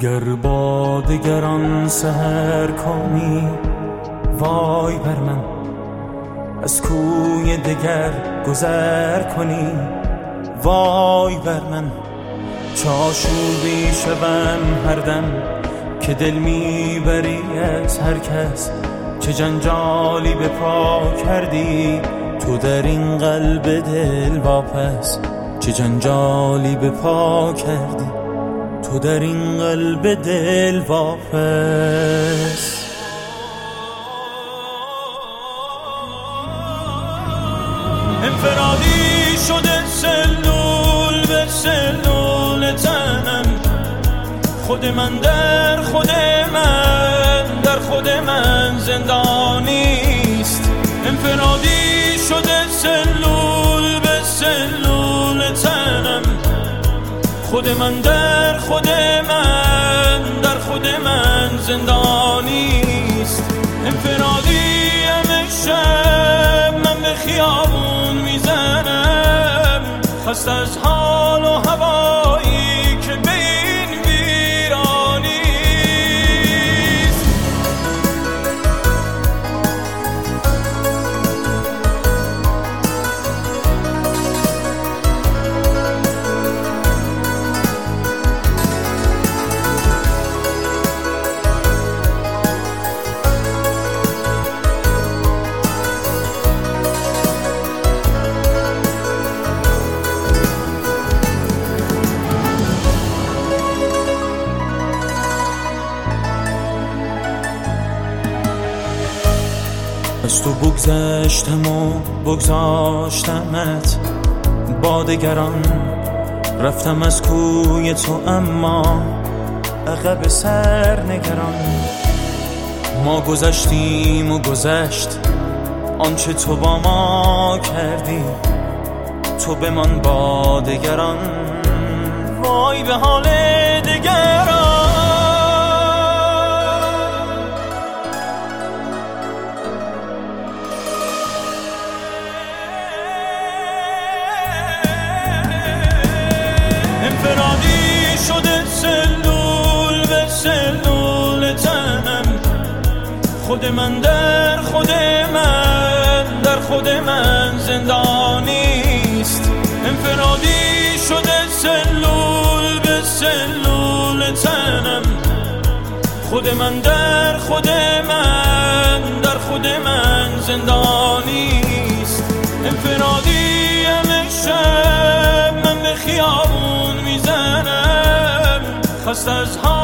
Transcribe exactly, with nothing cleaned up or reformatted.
گر با دگران سحر کنی وای بر من، از کوی دگر گذر کنی وای بر من. چاشوبی شوم هر دم که دل میبری از هر کس، چه جنجالی به پا کردی تو در این قلب دل واپس، چه جنجالی به پا کردی تو در این قلب دل واپس. انفرادی شده سلول به سلول تنم، خود من در خود من در خود من زندانیست. انفرادی شده سلول به سلول تنم، خود من در خود من در خود من زندانیست. انفرادی همه شب من به خیابون میزنم، خسته از حال و هوایی که به این ویرانیست. از تو بگذشتم و بگذاشتمت با دگران، رفتم از کوی تو اما عقب سر نگران. ما گذشتیم و گذشت آنچه تو با ما کردی، تو بمان با دگران وای به حال دگران. انفرادی شده سلول به سلول تنم، خود من در خود من در خود من زندانیست. انفرادی شده سلول به سلول تنم، خود من در خود من در خود من زندانیست. انفرادی همه شب من به خیابون میزنم، خسته از